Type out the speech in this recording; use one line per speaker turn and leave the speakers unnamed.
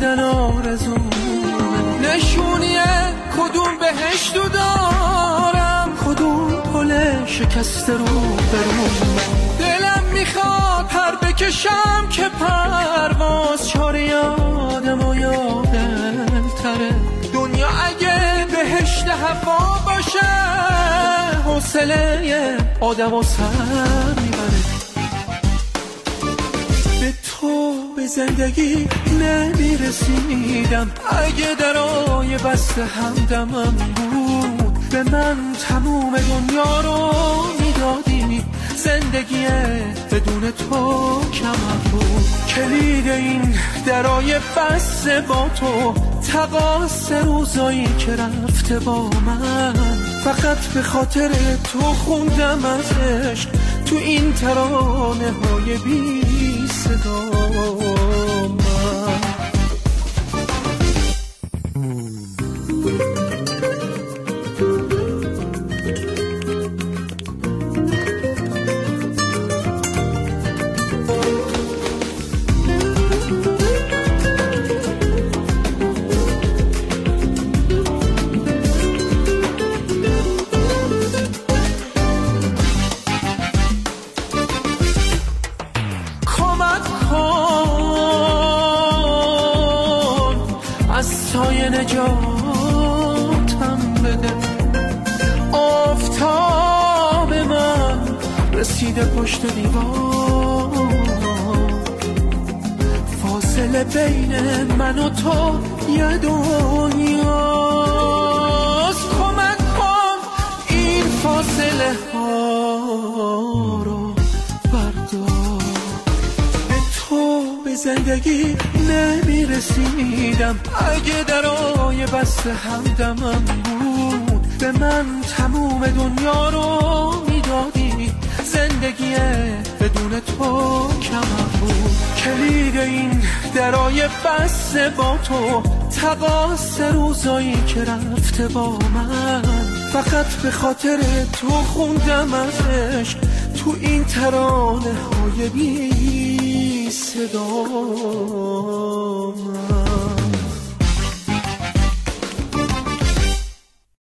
بودن آرزومه. نشونی کدوم بهشتو دارم، کدوم پل شکسته رو برومه. دلم میخواد پر بکشم که پرواز چاره یادم و یادم تره. دنیا اگه بهشت هوا باشه حوصله آدم و سر میبره. به تو به زندگی نمیرسیدم، اگه درای بسته همدمم بود به من تموم دنیا رو میدادی. زندگی بدون تو کم بود، کلید این درای بسته با تو، تقاص روزایی که رفته با من. فقط به خاطر تو خوندم از عشق تو این ترانه های بی صدا من. سایه نجاتم بده، آفتاب من رسیده پشت دیوار. فاصله بین من و تو یه دنیاست. کمک کن این فاصله ها رو بردار. به تو به زندگی نمیرسیدم، اگه درای بسته همدمم بود به من تموم دنیا رو میدادی. زندگی بدون تو کم بود، کلید این درای بسته با تو، تقاص روزایی که رفته با من. فقط به خاطر تو خوندم از عشق تو این ترانه های بی صدا من.